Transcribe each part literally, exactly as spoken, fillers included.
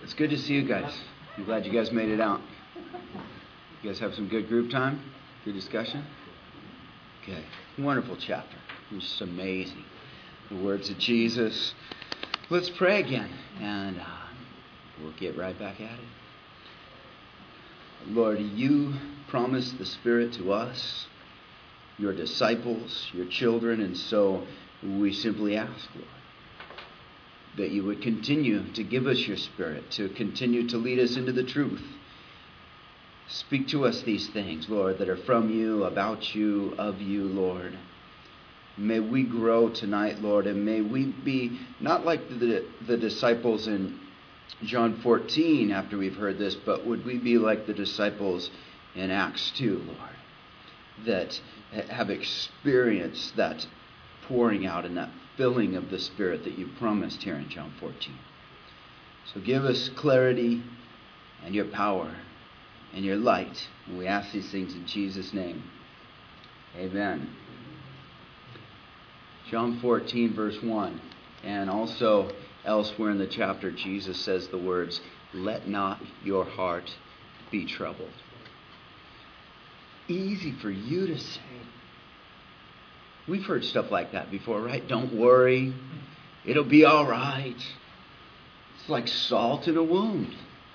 It's good to see you guys. I'm glad you guys made it out. You guys have some good group time? Good discussion? Okay. Wonderful chapter. It's just amazing. The words of Jesus. Let's pray again, and uh, we'll get right back at it. Lord, you promised the Spirit to us, your disciples, your children, and so we simply ask, Lord, that you would continue to give us your Spirit, to continue to lead us into the truth. Speak to us these things, Lord, that are from you, about you, of you, Lord. May we grow tonight, Lord, and may we be not like the, the disciples in John fourteen after we've heard this, but would we be like the disciples in Acts two, Lord, that have experienced that pouring out and that filling of the Spirit that you promised here in John fourteen. So give us clarity and your power and your light. And we ask these things in Jesus' name. Amen. John fourteen, verse one. And also elsewhere in the chapter, Jesus says the words, "Let not your heart be troubled." Easy for you to say. We've heard stuff like that before, right? Don't worry. It'll be all right. It's like salt in a wound.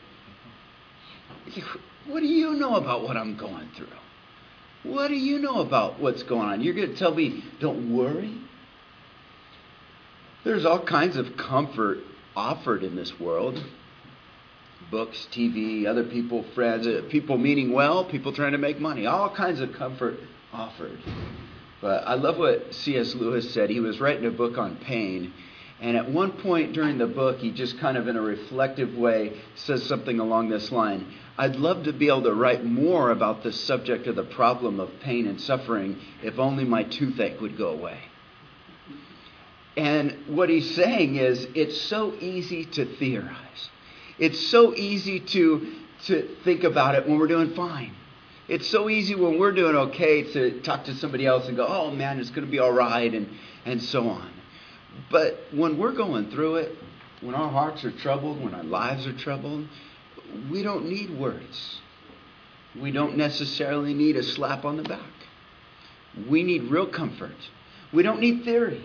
What do you know about what I'm going through? What do you know about what's going on? You're going to tell me, don't worry? There's all kinds of comfort offered in this world. Books, T V, other people, friends, people meaning well, people trying to make money. All kinds of comfort offered. But I love what C S Lewis said. He was writing a book on pain. And at one point during the book, he just kind of in a reflective way says something along this line. I'd love to be able to write more about the subject of the problem of pain and suffering if only my toothache would go away. And what he's saying is it's so easy to theorize. It's so easy to, to think about it when we're doing fine. It's so easy when we're doing okay to talk to somebody else and go, oh man, it's going to be all right, and, and so on. But when we're going through it, when our hearts are troubled, when our lives are troubled, we don't need words. We don't necessarily need a slap on the back. We need real comfort. We don't need theory.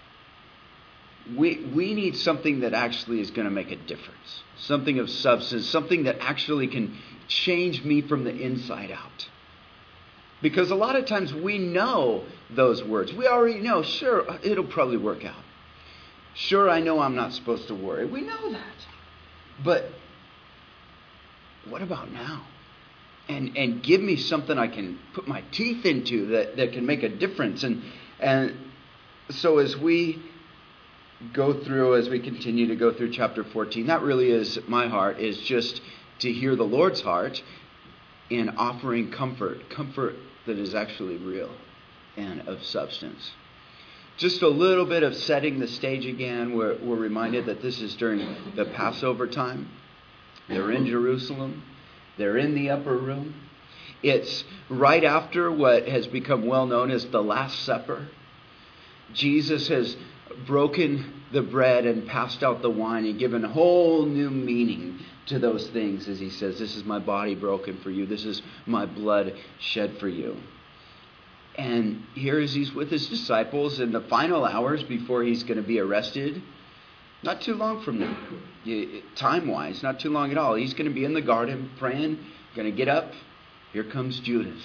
We we need something that actually is going to make a difference. Something of substance. Something that actually can change me from the inside out. Because a lot of times we know those words. We already know, sure, it'll probably work out. Sure, I know I'm not supposed to worry. We know that. But what about now? And and give me something I can put my teeth into that, that can make a difference. And and so as we go through, as we continue to go through chapter fourteen, that really is my heart, is just to hear the Lord's heart in offering comfort. Comfort that is actually real and of substance. Just a little bit of setting the stage again. We're, we're reminded that this is during the Passover time. They're in Jerusalem. They're in the upper room. It's right after what has become well known as the Last Supper. Jesus has broken the bread and passed out the wine and given a whole new meaning to those things as he says, this is my body broken for you. This is my blood shed for you. And here as he's with his disciples in the final hours before he's going to be arrested, not too long from now, time-wise, not too long at all. He's going to be in the garden praying, going to get up. Here comes Judas.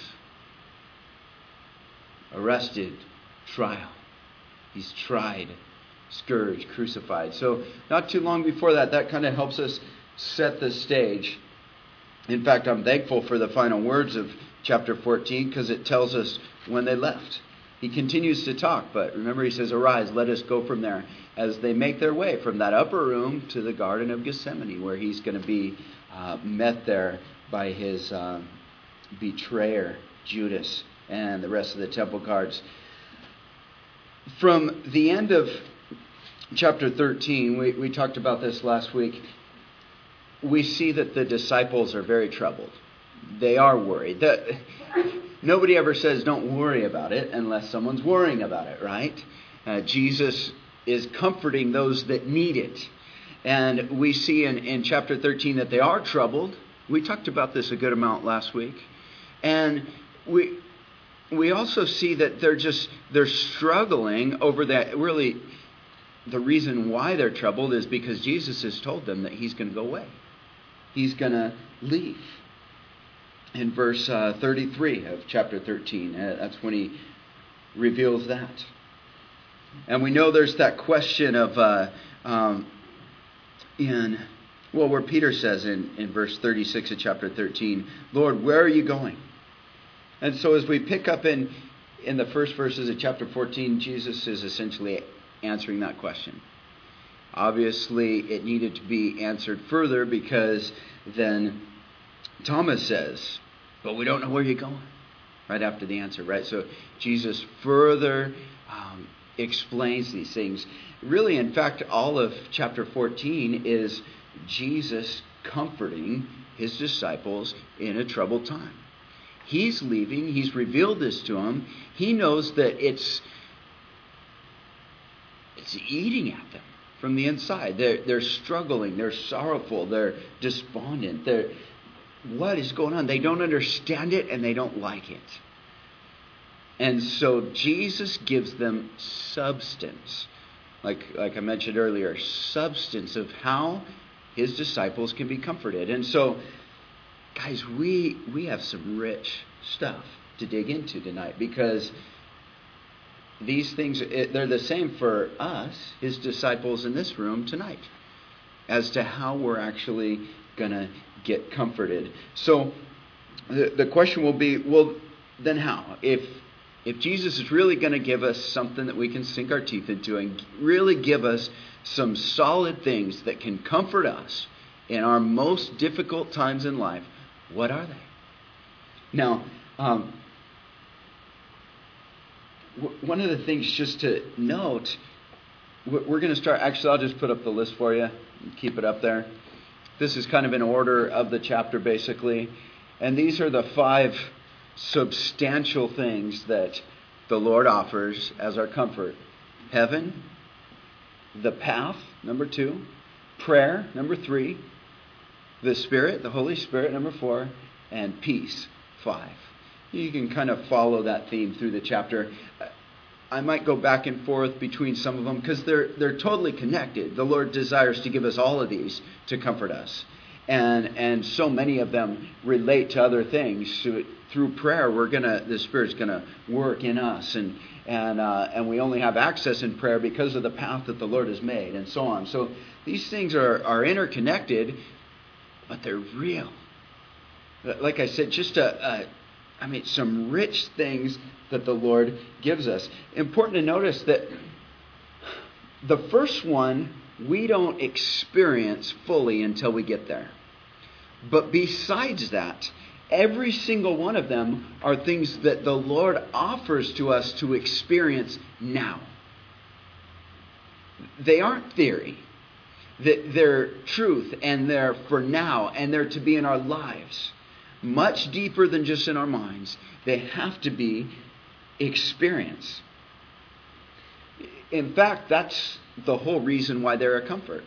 Arrested, trial. He's tried, scourged, crucified. So not too long before that, that kind of helps us set the stage. In fact, I'm thankful for the final words of chapter fourteen because it tells us when they left. He continues to talk, but remember he says, arise, let us go from there, as they make their way from that upper room to the Garden of Gethsemane, where he's going to be uh, met there by his uh, betrayer, Judas, and the rest of the temple guards. From the end of chapter thirteen, we, we talked about this last week, we see that the disciples are very troubled. They are worried. The, nobody ever says don't worry about it unless someone's worrying about it, right? Uh, Jesus is comforting those that need it. And we see in, in chapter thirteen that they are troubled. We talked about this a good amount last week. And we we also see that they're just, they're struggling over that. Really, the reason why they're troubled is because Jesus has told them that he's going to go away. He's going to leave. In verse uh, thirty-three of chapter thirteen, uh, that's when he reveals that. And we know there's that question of, uh, um, in, well, where Peter says in, in verse thirty-six of chapter thirteen, Lord, where are you going? And so as we pick up in, in the first verses of chapter fourteen, Jesus is essentially answering that question. Obviously, it needed to be answered further because then Thomas says, but we don't know where you're going. Right after the answer, right? So Jesus further um, explains these things. Really, in fact, all of chapter fourteen is Jesus comforting his disciples in a troubled time. He's leaving. He's revealed this to them. He knows that it's it's eating at them from the inside. They're, they're struggling. They're sorrowful. They're despondent. They're, what is going on? They don't understand it and they don't like it. And so Jesus gives them substance. Like, like I mentioned earlier, substance of how his disciples can be comforted. And so, guys, we we have some rich stuff to dig into tonight because these things, they're the same for us, his disciples in this room tonight, as to how we're actually going to get comforted. So the, the question will be, well, then how? If if Jesus is really going to give us something that we can sink our teeth into and really give us some solid things that can comfort us in our most difficult times in life, what are they? Now, um, w- one of the things just to note, we're going to start, actually I'll just put up the list for you and keep it up there. This is kind of in order of the chapter basically. And these are the five substantial things that the Lord offers as our comfort. Heaven, the path, number two. Prayer, number three. The Spirit, the Holy Spirit, number four. And peace, five. You can kind of follow that theme through the chapter. I might go back and forth between some of them because they're they're totally connected. The Lord desires to give us all of these to comfort us. And and so many of them relate to other things. So through prayer, we're gonna the Spirit's gonna work in us, and and uh, and we only have access in prayer because of the path that the Lord has made, and so on. So these things are are interconnected, but they're real. Like I said, just a, a I mean, some rich things that the Lord gives us. Important to notice that the first one we don't experience fully until we get there. But besides that, every single one of them are things that the Lord offers to us to experience now. They aren't theory. They're truth, and they're for now, and they're to be in our lives. Much deeper than just in our minds. They have to be experience. In fact, that's the whole reason why they're a comfort.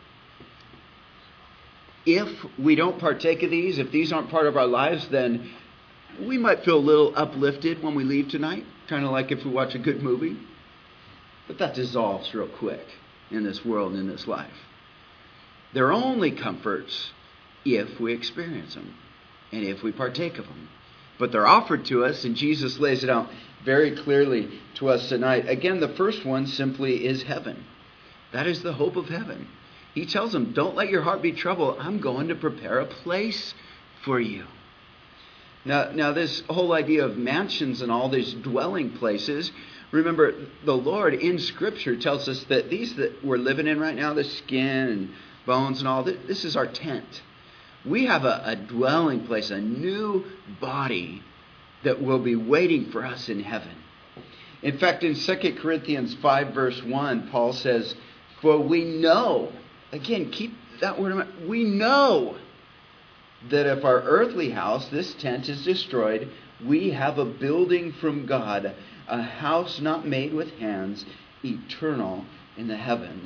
If we don't partake of these, if these aren't part of our lives, then we might feel a little uplifted when we leave tonight, kind of like if we watch a good movie. But that dissolves real quick in this world and in this life. They're only comforts if we experience them and if we partake of them. But they're offered to us, and Jesus lays it out very clearly to us tonight. Again, the first one simply is heaven. That is the hope of heaven. He tells them, don't let your heart be troubled. I'm going to prepare a place for you. Now, now this whole idea of mansions and all these dwelling places, remember, the Lord in Scripture tells us that these that we're living in right now, the skin and bones and all, this is our tent. We have a, a dwelling place, a new body that will be waiting for us in heaven. In fact, in Second Corinthians five, verse one, Paul says, for we know, again, keep that word in mind, we know that if our earthly house, this tent, is destroyed, we have a building from God, a house not made with hands, eternal in the heavens.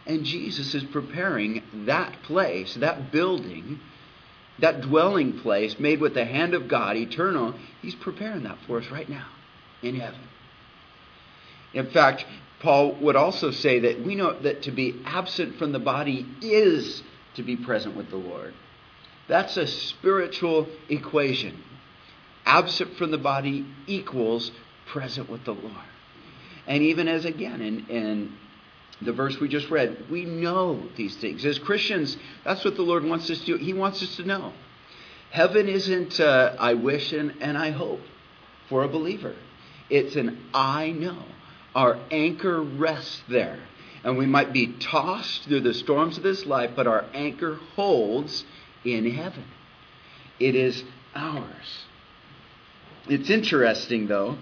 And Jesus is preparing that place, that building, that dwelling place made with the hand of God, eternal. He's preparing that for us right now in heaven. In fact, Paul would also say that we know that to be absent from the body is to be present with the Lord. That's a spiritual equation. Absent from the body equals present with the Lord. And even as again in, in the verse we just read, we know these things. As Christians, that's what the Lord wants us to do. He wants us to know. Heaven isn't uh, I wish and, and I hope for a believer. It's an I know. Our anchor rests there. And we might be tossed through the storms of this life, but our anchor holds in heaven. It is ours. It's interesting, though.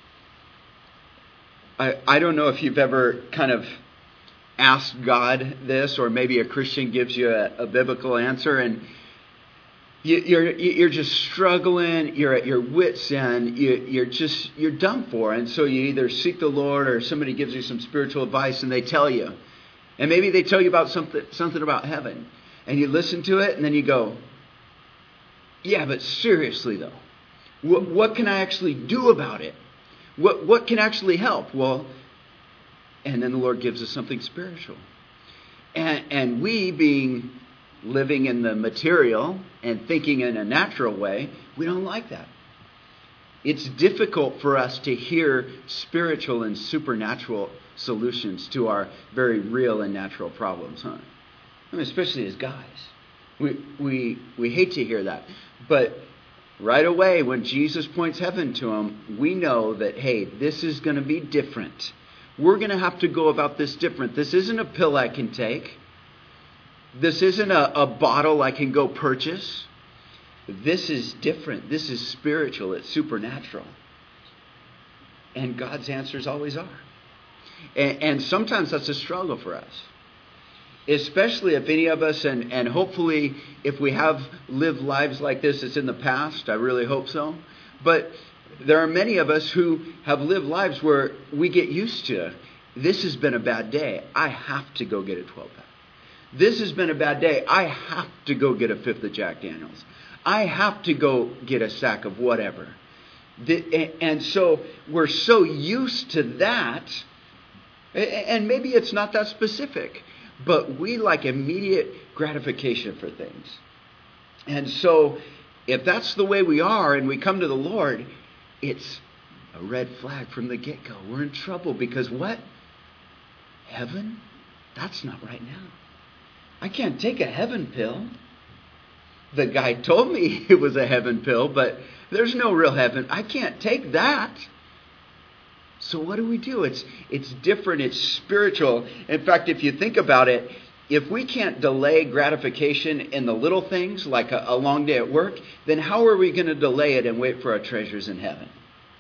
I, I don't know if you've ever kind of asked God this, or maybe a Christian gives you a, a biblical answer, and you, you're you're just struggling. You're at your wits' end. You, you're just you're done for, and so you either seek the Lord, or somebody gives you some spiritual advice, and they tell you, and maybe they tell you about something something about heaven, and you listen to it, and then you go, "Yeah, but seriously though, what what can I actually do about it? What what can actually help?" Well. And then the Lord gives us something spiritual. And, and we, being living in the material and thinking in a natural way, we don't like that. It's difficult for us to hear spiritual and supernatural solutions to our very real and natural problems, huh? I mean, especially as guys. We, we, we hate to hear that. But right away, when Jesus points heaven to him, we know that, hey, this is going to be different. We're going to have to go about this different. This isn't a pill I can take. This isn't a, a bottle I can go purchase. This is different. This is spiritual. It's supernatural. And God's answers always are. And, and sometimes that's a struggle for us. Especially if any of us, and, and hopefully if we have lived lives like this, it's in the past. I really hope so. But there are many of us who have lived lives where we get used to, this has been a bad day. I have to go get a twelve-pack. This has been a bad day. I have to go get a fifth of Jack Daniels. I have to go get a sack of whatever. And so we're so used to that, and maybe it's not that specific, but we like immediate gratification for things. And so if that's the way we are and we come to the Lord, it's a red flag from the get-go. We're in trouble because what? Heaven? That's not right now. I can't take a heaven pill. The guy told me it was a heaven pill, but there's no real heaven. I can't take that. So what do we do? It's it's different. It's spiritual. In fact, if you think about it, if we can't delay gratification in the little things, like a, a long day at work, then how are we going to delay it and wait for our treasures in heaven?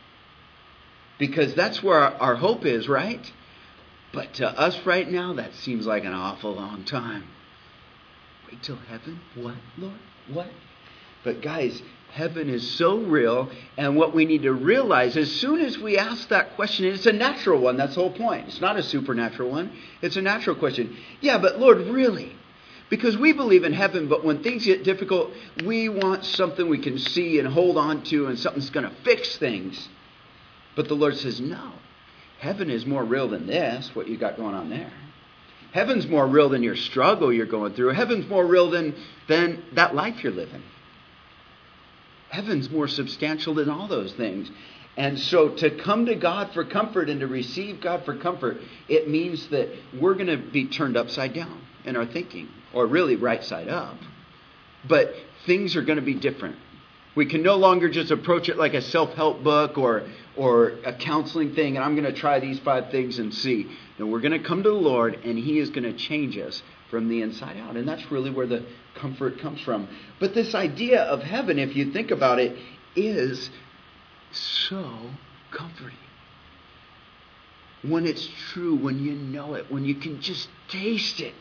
Because that's where our, our hope is, right? But to us right now, that seems like an awful long time. Wait till heaven? What, Lord? What? But guys, heaven is so real, and what we need to realize, as soon as we ask that question, and it's a natural one, that's the whole point. It's not a supernatural one. It's a natural question. Yeah, but Lord, really? Because we believe in heaven, but when things get difficult, we want something we can see and hold on to, and something's going to fix things. But the Lord says, no. Heaven is more real than this, what you got going on there. Heaven's more real than your struggle you're going through. Heaven's more real than, than that life you're living. Heaven's more substantial than all those things. And so to come to God for comfort and to receive God for comfort, it means that we're going to be turned upside down in our thinking, or really right side up. But things are going to be different. We can no longer just approach it like a self-help book or or a counseling thing, and I'm going to try these five things and see. No, we're going to come to the Lord, and He is going to change us from the inside out. And that's really where the comfort comes from. But this idea of heaven, if you think about it, is so comforting. When it's true, when you know it, when you can just taste it.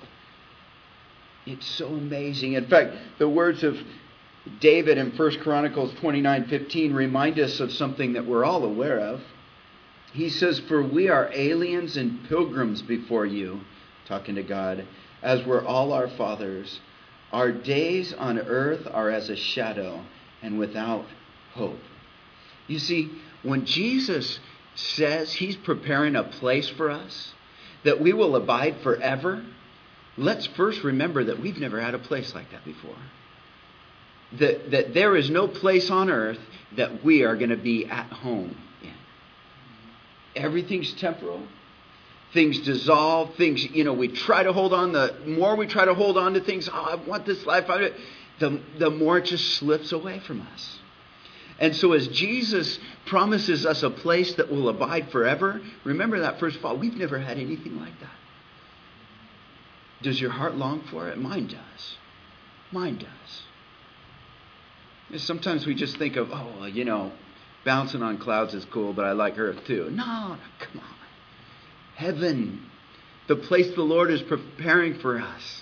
It's so amazing. In fact, the words of David in First Chronicles twenty-nine fifteen remind us of something that we're all aware of. He says, "For we are aliens and pilgrims before you, talking to God, as were all our fathers. Our days on earth are as a shadow and without hope. You see, when Jesus says he's preparing a place for us, that we will abide forever, let's first remember that we've never had a place like that before. That, that there is no place on earth that we are going to be at home in. Everything's temporal. Things dissolve. Things, you know, we try to hold on. The more we try to hold on to things, oh, I want this life, the, the more it just slips away from us. And so as Jesus promises us a place that will abide forever, remember that first of all, we've never had anything like that. Does your heart long for it? Mine does. Mine does. Sometimes we just think of, oh, you know, bouncing on clouds is cool, but I like earth too. No, come on. Heaven, the place the Lord is preparing for us.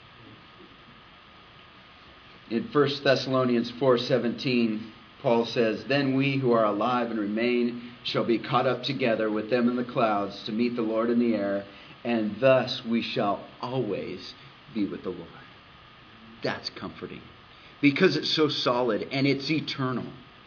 In First Thessalonians four seventeen, Paul says, "Then we who are alive and remain shall be caught up together with them in the clouds to meet the Lord in the air, and thus we shall always be with the Lord." That's comforting. Because it's so solid and it's eternal.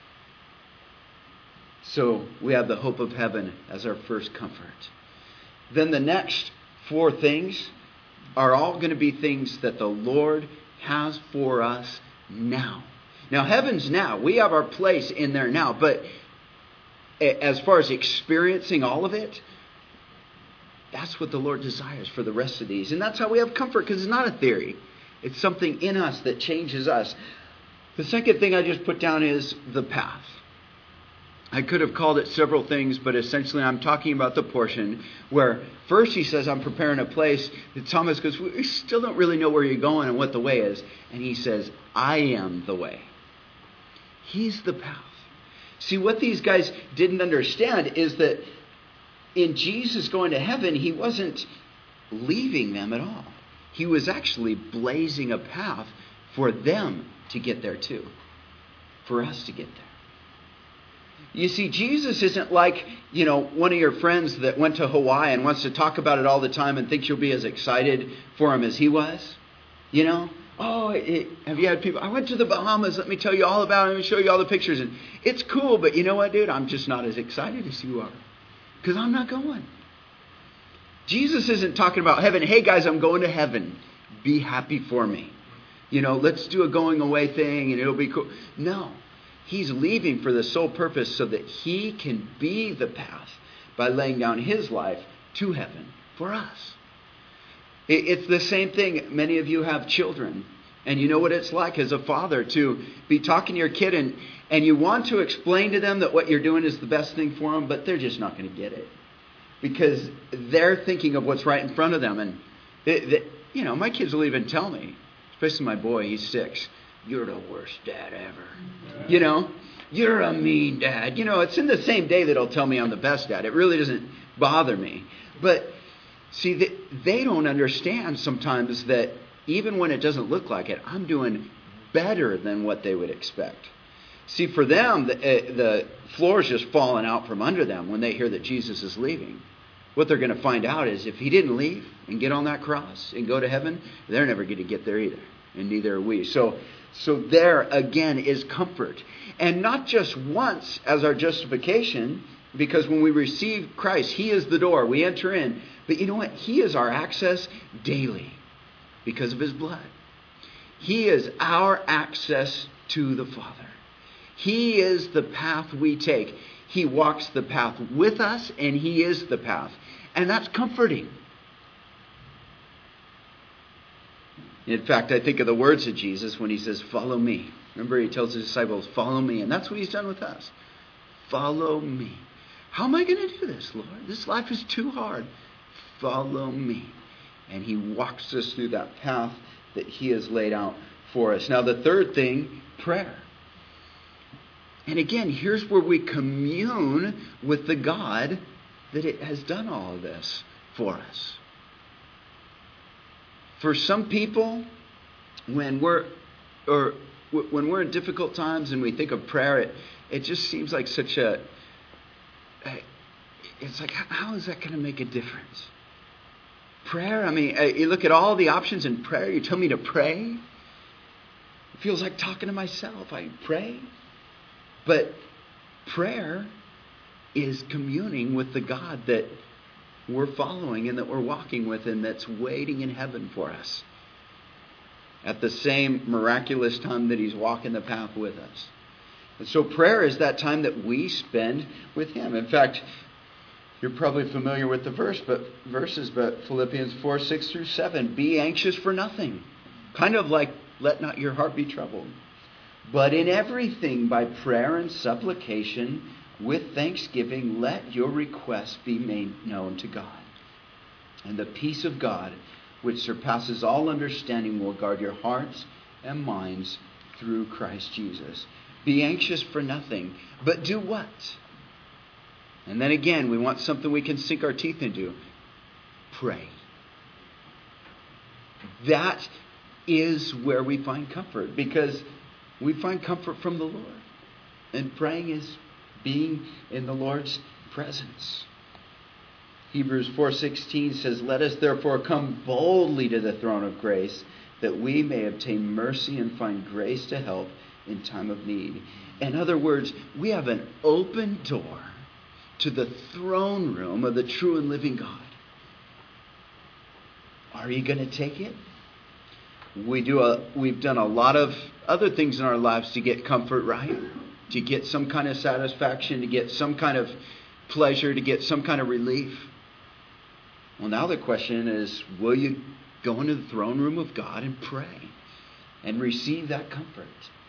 So we have the hope of heaven as our first comfort. Then the next four things are all going to be things that the Lord has for us now. Now, heaven's now. We have our place in there now. But as far as experiencing all of it, that's what the Lord desires for the rest of these. And that's how we have comfort, because it's not a theory. It's something in us that changes us. The second thing I just put down is the path. I could have called it several things, but essentially I'm talking about the portion where first he says, I'm preparing a place. And Thomas goes, we still don't really know where you're going and what the way is. And he says, I am the way. He's the path. See, what these guys didn't understand is that in Jesus going to heaven, he wasn't leaving them at all. He was actually blazing a path for them to get there too. For us to get there. You see, Jesus isn't like, you know, one of your friends that went to Hawaii and wants to talk about it all the time and thinks you'll be as excited for him as he was. You know? Oh, it, have you had people, I went to the Bahamas, let me tell you all about it, let me show you all the pictures. And it's cool, but you know what, dude? I'm just not as excited as you are. Because I'm not going. Jesus isn't talking about heaven. Hey, guys, I'm going to heaven. Be happy for me. You know, let's do a going away thing and it'll be cool. No. He's leaving for the sole purpose so that he can be the path by laying down his life to heaven for us. It's the same thing. Many of you have children. And you know what it's like as a father to be talking to your kid and, and you want to explain to them that what you're doing is the best thing for them, but they're just not going to get it. Because they're thinking of what's right in front of them. And, they, they, you know, my kids will even tell me, especially my boy, he's six, you're the worst dad ever. You know, you're a mean dad. You know, it's in the same day that he'll tell me I'm the best dad. It really doesn't bother me. But see, they, they don't understand sometimes that even when it doesn't look like it, I'm doing better than what they would expect. See, for them, the, uh, the floor is just falling out from under them when they hear that Jesus is leaving. What they're going to find out is if he didn't leave and get on that cross and go to heaven, they're never going to get there either. And neither are we. So, so there again is comfort. And not just once as our justification, because when we receive Christ, he is the door. We enter in. But you know what? He is our access daily because of his blood. He is our access to the Father. He is the path we take. He walks the path with us, and he is the path. And that's comforting. In fact, I think of the words of Jesus when he says, follow me. Remember, he tells his disciples, follow me. And that's what he's done with us. Follow me. How am I going to do this, Lord? This life is too hard. Follow me. And he walks us through that path that he has laid out for us. Now, the third thing, prayer. And again, here's where we commune with the God that it has done all of this for us. For some people, when we're or when we're in difficult times and we think of prayer, it, it just seems like such a... It's like, how is that going to make a difference? prayer, I mean, you look at all the options in prayer. You tell me to pray. It feels like talking to myself. I pray. But prayer is communing with the God that we're following and that we're walking with and that's waiting in heaven for us at the same miraculous time that he's walking the path with us. And so prayer is that time that we spend with him. In fact, you're probably familiar with the verse, but verses, but Philippians four, six through seven, be anxious for nothing. Kind of like, let not your heart be troubled. But in everything, by prayer and supplication, with thanksgiving, let your requests be made known to God. And the peace of God, which surpasses all understanding, will guard your hearts and minds through Christ Jesus. Be anxious for nothing, but do what? And then again, we want something we can sink our teeth into. Pray. That is where we find comfort, because we find comfort from the Lord. And praying is being in the Lord's presence. Hebrews four sixteen says, let us therefore come boldly to the throne of grace, that we may obtain mercy and find grace to help in time of need. In other words, we have an open door to the throne room of the true and living God. Are you going to take it? We do a, we've done a lot of other things in our lives to get comfort, right? To get some kind of satisfaction, to get some kind of pleasure, to get some kind of relief. Well, now the question is, will you go into the throne room of God and pray and receive that comfort?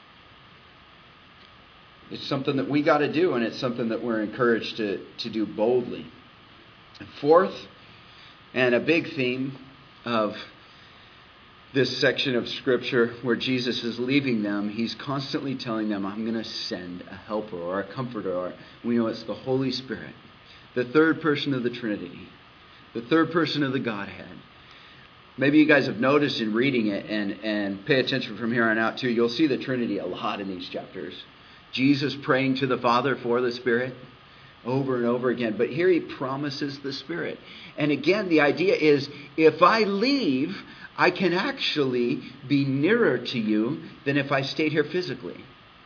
It's something that we got to do, and it's something that we're encouraged to, to do boldly. And fourth, and a big theme of this section of Scripture where Jesus is leaving them, he's constantly telling them, I'm going to send a helper or a comforter, or we know it's the Holy Spirit, the third person of the Trinity, the third person of the Godhead. Maybe you guys have noticed in reading it, and, and pay attention from here on out too, you'll see the Trinity a lot in these chapters. Jesus praying to the Father for the Spirit over and over again. But here he promises the Spirit. And again, the idea is, if I leave, I can actually be nearer to you than if I stayed here physically.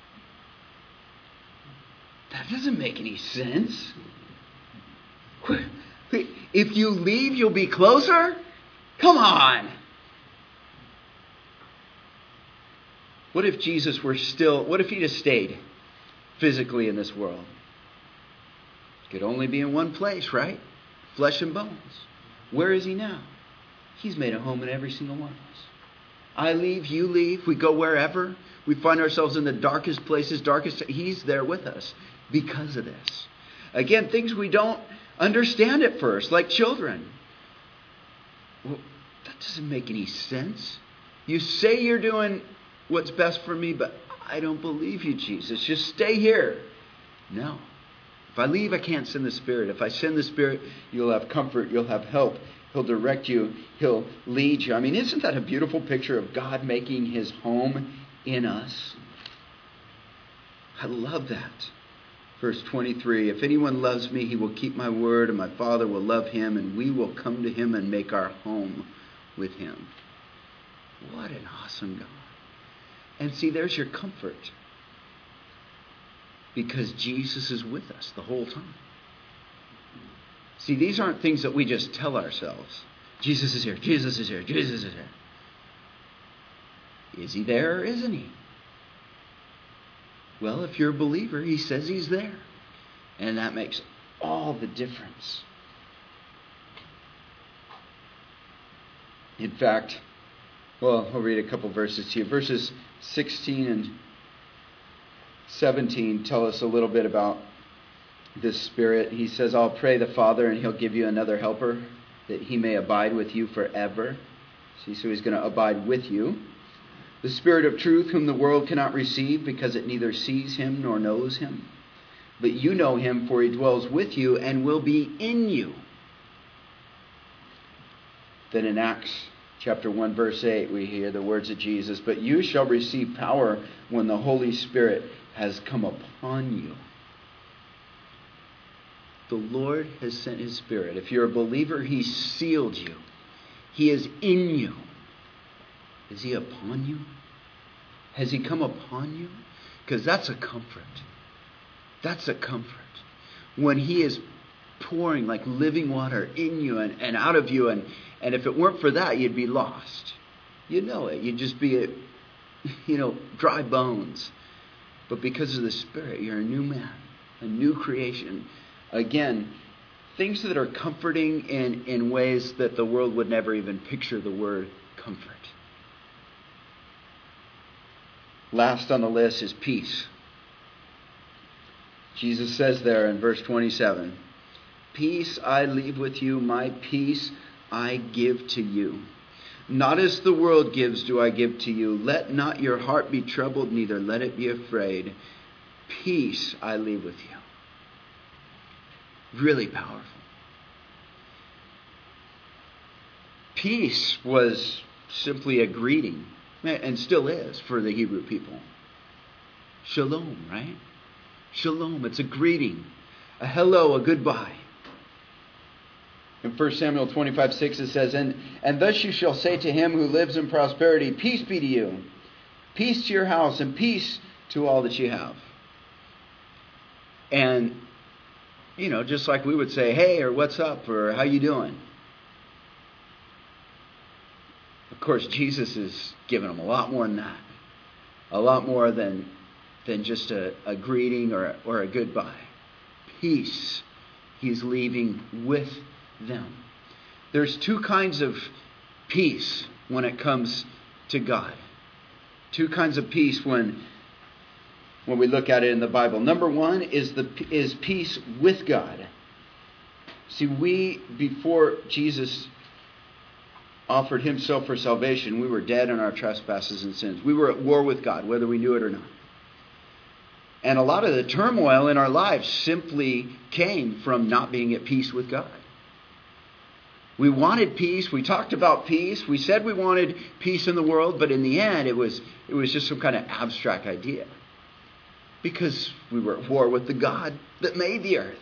That doesn't make any sense. If you leave, you'll be closer? Come on. What if Jesus were still, what if he just stayed physically in this world? Could only be in one place, right? Flesh and bones. Where is he now? He's made a home in every single one of us. I leave, you leave, we go wherever. We find ourselves in the darkest places, darkest. He's there with us because of this. Again, things we don't understand at first, like children. Well, that doesn't make any sense. You say you're doing what's best for me, but I don't believe you, Jesus. Just stay here. No. If I leave, I can't send the Spirit. If I send the Spirit, you'll have comfort, you'll have help. He'll direct you. He'll lead you. I mean, isn't that a beautiful picture of God making his home in us? I love that. Verse twenty-three, if anyone loves me, he will keep my word, and my Father will love him, and we will come to him and make our home with him. What an awesome God. And see, there's your comfort. Because Jesus is with us the whole time. See, these aren't things that we just tell ourselves. Jesus is here, Jesus is here, Jesus is here. Is he there or isn't he? Well, if you're a believer, he says he's there. And that makes all the difference. In fact, well, I'll read a couple verses to you. Verses sixteen and seventeen tell us a little bit about this Spirit. He says, I'll pray the Father, and he'll give you another helper, that he may abide with you forever. See, so he's going to abide with you. The Spirit of truth, whom the world cannot receive, because it neither sees him nor knows him. But you know him, for he dwells with you and will be in you. Then in Acts chapter one, verse eight, we hear the words of Jesus, but you shall receive power when the Holy Spirit has come upon you. The Lord has sent his Spirit. If you're a believer, he sealed you. He is in you. Is he upon you? Has he come upon you? Because that's a comfort. That's a comfort. When he is pouring like living water in you and, and out of you. And, and if it weren't for that, you'd be lost. You'd know it. You'd just be, a, you know, dry bones. But because of the Spirit, you're a new man, a new creation. Again, things that are comforting in, in ways that the world would never even picture the word comfort. Last on the list is peace. Jesus says there in verse twenty-seven, "Peace I leave with you, my peace I give to you. Not as the world gives do I give to you. Let not your heart be troubled, neither let it be afraid. Peace I leave with you." Really powerful. Peace was simply a greeting, and still is for the Hebrew people. Shalom, right? Shalom, it's a greeting, a hello, a goodbye. In First Samuel twenty-five six it says, and, and thus you shall say to him who lives in prosperity, peace be to you, peace to your house, and peace to all that you have. And, you know, just like we would say, hey, or what's up, or how you doing? Of course, Jesus is giving them a lot more than that. A lot more than than just a, a greeting or, or a goodbye. Peace he's leaving with them. There's two kinds of peace when it comes to God. Two kinds of peace when when we look at it in the Bible. Number one is the is peace with God. See, we, before Jesus offered himself for salvation, we were dead in our trespasses and sins. We were at war with God, whether we knew it or not. And a lot of the turmoil in our lives simply came from not being at peace with God. We wanted peace. We talked about peace. We said we wanted peace in the world, but in the end, it was it was just some kind of abstract idea. Because we were at war with the God that made the earth.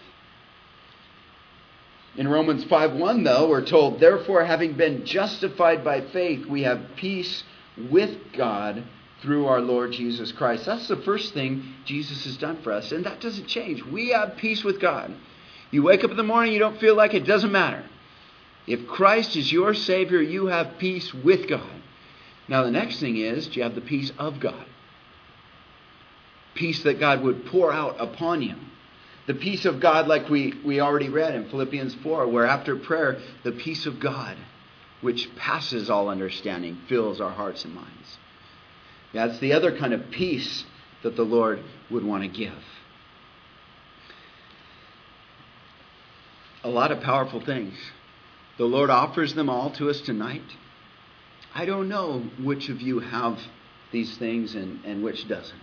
In Romans five one, though, we're told, therefore, having been justified by faith, we have peace with God through our Lord Jesus Christ. That's the first thing Jesus has done for us, and that doesn't change. We have peace with God. You wake up in the morning, you don't feel like it, doesn't matter. If Christ is your Savior, you have peace with God. Now the next thing is, do you have the peace of God? Peace that God would pour out upon you. The peace of God, like we, we already read in Philippians four, where after prayer, the peace of God, which passes all understanding, fills our hearts and minds. That's the other kind of peace that the Lord would want to give. A lot of powerful things. The Lord offers them all to us tonight. I don't know which of you have these things and, and which doesn't.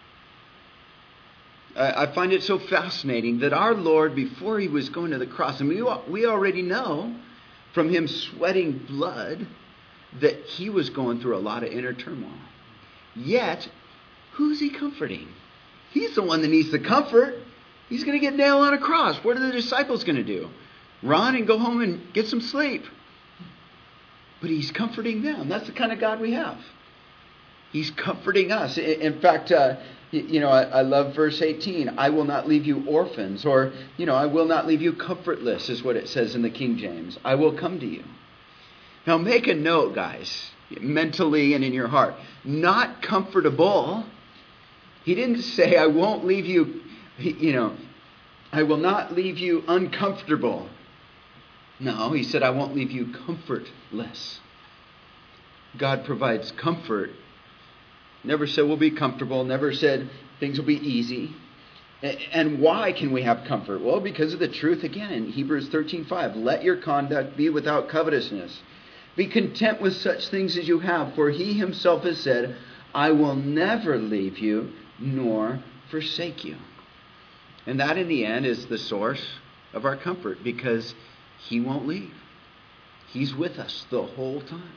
I find it so fascinating that our Lord, before he was going to the cross, and we, we already know from him sweating blood that he was going through a lot of inner turmoil. Yet, who's he comforting? He's the one that needs the comfort. He's going to get nailed on a cross. What are the disciples going to do? Run and go home and get some sleep. But he's comforting them. That's the kind of God we have. He's comforting us. In fact, uh, you know, I, I love verse eighteen. I will not leave you orphans. Or, you know, I will not leave you comfortless is what it says in the King James. I will come to you. Now make a note, guys, mentally and in your heart. Not comfortable. He didn't say, I won't leave you, you know, I will not leave you uncomfortable. No, he said, I won't leave you comfortless. God provides comfort. Never said we'll be comfortable. Never said things will be easy. And why can we have comfort? Well, because of the truth again in Hebrews thirteen five. Let your conduct be without covetousness. Be content with such things as you have. For he himself has said, I will never leave you nor forsake you. And that in the end is the source of our comfort, because he won't leave. He's with us the whole time.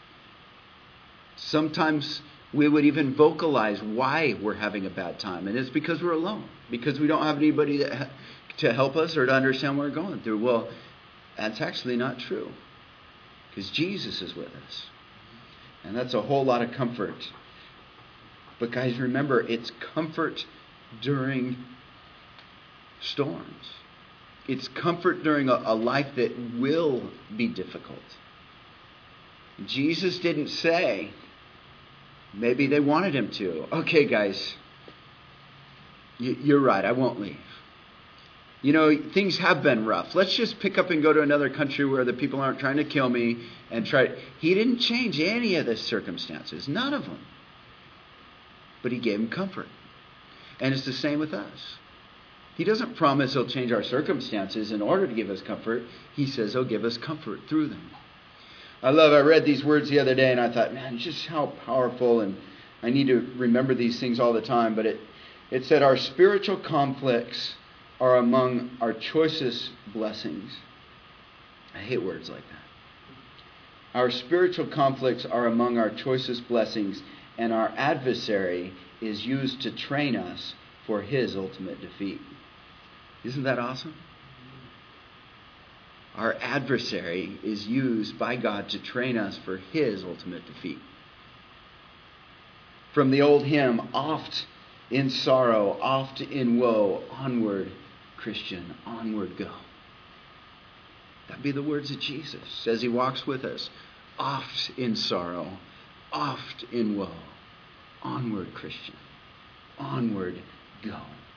Sometimes we would even vocalize why we're having a bad time. And it's because we're alone. Because we don't have anybody to, to help us or to understand what we're going through. Well, that's actually not true. because Jesus is with us. And that's a whole lot of comfort. But guys, remember, it's comfort during storms. It's comfort during a, a life that will be difficult. Jesus didn't say, maybe they wanted him to, okay guys, you, you're right, I won't leave. You know, things have been rough. Let's just pick up and go to another country where the people aren't trying to kill me and try. He didn't change any of the circumstances. None of them. But he gave them comfort. And it's the same with us. He doesn't promise he'll change our circumstances in order to give us comfort. He says he'll give us comfort through them. I love, I read these words the other day and I thought, man, just how powerful, and I need to remember these things all the time. But it, it said our spiritual conflicts are among our choicest blessings. I hate words like that. Our spiritual conflicts are among our choicest blessings, and our adversary is used to train us for his ultimate defeat. Isn't that awesome? Our adversary is used by God to train us for his ultimate defeat. From the old hymn, oft in sorrow, oft in woe, onward, Christian, onward go. That'd be the words of Jesus as he walks with us. Oft in sorrow, oft in woe, onward, Christian, onward go.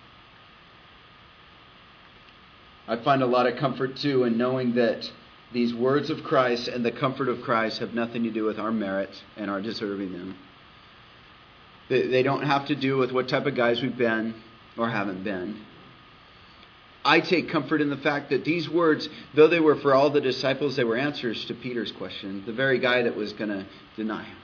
I find a lot of comfort too in knowing that these words of Christ and the comfort of Christ have nothing to do with our merit and our deserving them. They don't have to do with what type of guys we've been or haven't been. I take comfort in the fact that these words, though they were for all the disciples, they were answers to Peter's question, the very guy that was going to deny him.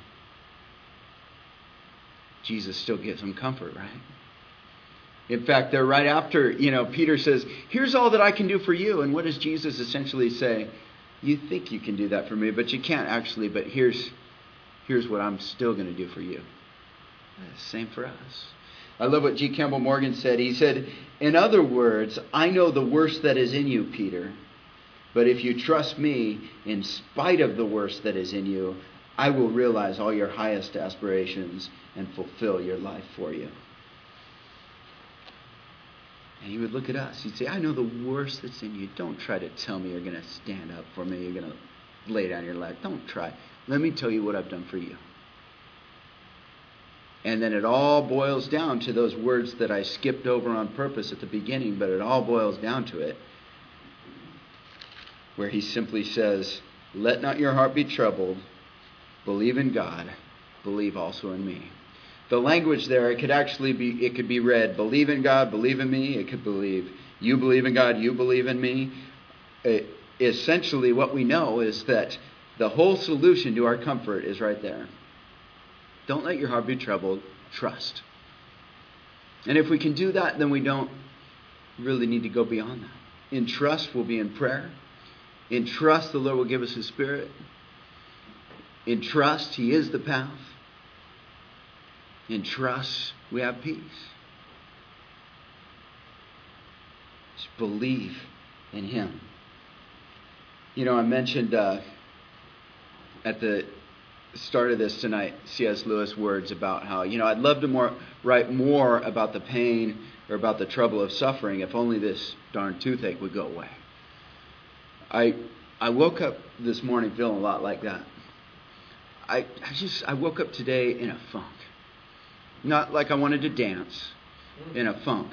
Jesus still gives them comfort, right? In fact, they're right after, you know, Peter says, here's all that I can do for you. And what does Jesus essentially say? You think you can do that for me, but you can't actually. But here's, here's what I'm still going to do for you. Same for us. I love what G. Campbell Morgan said. He said, in other words, I know the worst that is in you, Peter. But if you trust me, in spite of the worst that is in you, I will realize all your highest aspirations and fulfill your life for you. And he would look at us. He'd say, I know the worst that's in you. Don't try to tell me you're going to stand up for me. You're going to lay down your life. Don't try. Let me tell you what I've done for you. And then it all boils down to those words that I skipped over on purpose at the beginning, but it all boils down to it, where he simply says, let not your heart be troubled. Believe in God. Believe also in me. The language there, it could actually be, it could be read, believe in God, believe in me. It could believe, you believe in God, you believe in me. It, essentially, what we know is that the whole solution to our comfort is right there. Don't let your heart be troubled. Trust. And if we can do that, then we don't really need to go beyond that. In trust, we'll be in prayer. In trust, the Lord will give us His Spirit. In trust, He is the path. In trust, we have peace. Just believe in Him. You know, I mentioned uh, at the start of this tonight, C S Lewis words about how, you know, I'd love to more write more about the pain or about the trouble of suffering if only this darn toothache would go away. I I woke up this morning feeling a lot like that. I, I just I woke up today in a funk. Not like I wanted to dance, in a funk.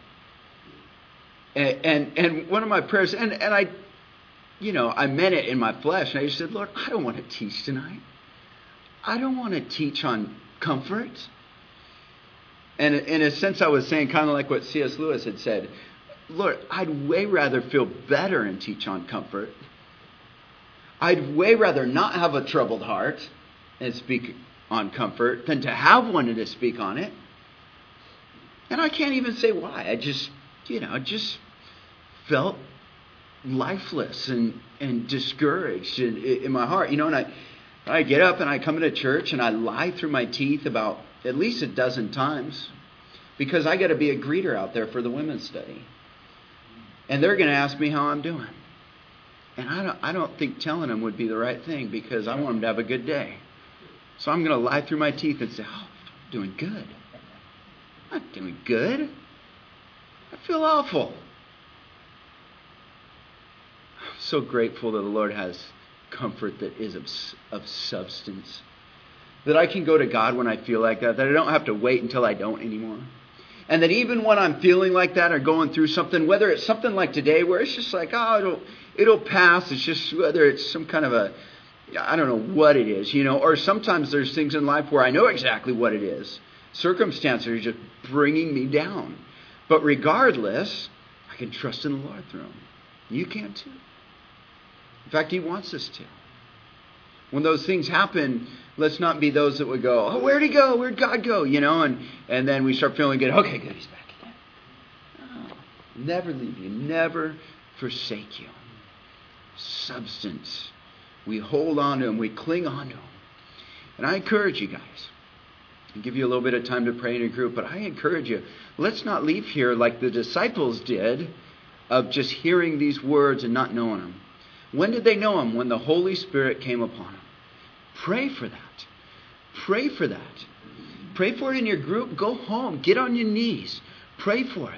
And and, and one of my prayers, and, and I, you know, I meant it in my flesh, and I just said, Lord, I don't want to teach tonight. I don't want to teach on comfort. And in a sense, I was saying kind of like what C S Lewis had said, Lord, I'd way rather feel better and teach on comfort. I'd way rather not have a troubled heart and speak on comfort than to have one and to speak on it. And I can't even say why. I just, you know, just felt lifeless and, and discouraged in, in my heart. You know, and I... I get up and I come into church and I lie through my teeth about at least a dozen times because I got to be a greeter out there for the women's study. And they're going to ask me how I'm doing. And I don't, I don't think telling them would be the right thing because I want them to have a good day. So I'm going to lie through my teeth and say, oh, I'm doing good. I'm not doing good. I feel awful. I'm so grateful that the Lord has comfort that is of, of substance. That I can go to God when I feel like that. That I don't have to wait until I don't anymore. And that even when I'm feeling like that or going through something, whether it's something like today where it's just like, oh, it'll, it'll pass. It's just whether it's some kind of a, I don't know what it is, you know. Or sometimes there's things in life where I know exactly what it is. Circumstances are just bringing me down. But regardless, I can trust in the Lord through them. You can too. In fact, He wants us to. When those things happen, let's not be those that would go, oh, where'd He go? Where'd God go? You know, and, and then we start feeling good. Okay, good, He's back again. No, never leave you. Never forsake you. Substance. We hold on to Him. We cling on to Him. And I encourage you guys. I'll give you a little bit of time to pray in a group, but I encourage you, let's not leave here like the disciples did of just hearing these words and not knowing them. When did they know Him? When the Holy Spirit came upon them. Pray for that. Pray for that. Pray for it in your group. Go home. Get on your knees. Pray for it.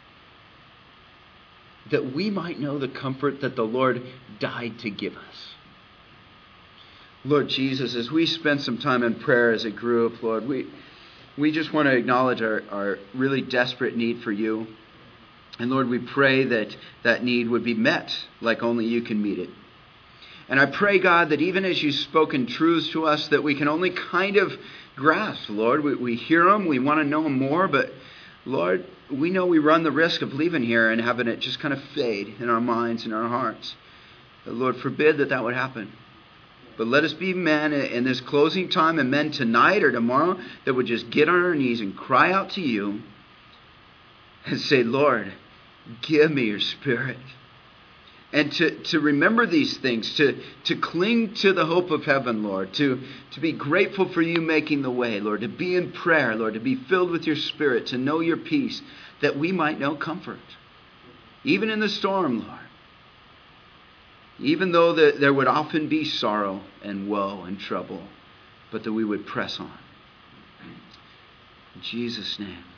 That we might know the comfort that the Lord died to give us. Lord Jesus, as we spend some time in prayer as a group, Lord, we we just want to acknowledge our, our really desperate need for You. And Lord, we pray that that need would be met like only You can meet it. And I pray, God, that even as You've spoken truths to us that we can only kind of grasp, Lord. We, we hear them, we want to know them more, but Lord, we know we run the risk of leaving here and having it just kind of fade in our minds and our hearts. But Lord, forbid that that would happen. But let us be men in this closing time and men tonight or tomorrow that would just get on our knees and cry out to You and say, Lord, give me Your Spirit. And to, to remember these things, to, to cling to the hope of heaven, Lord, to, to be grateful for You making the way, Lord, to be in prayer, Lord, to be filled with Your Spirit, to know Your peace, that we might know comfort. Even in the storm, Lord. Even though that there would often be sorrow and woe and trouble, but that we would press on. In Jesus' name.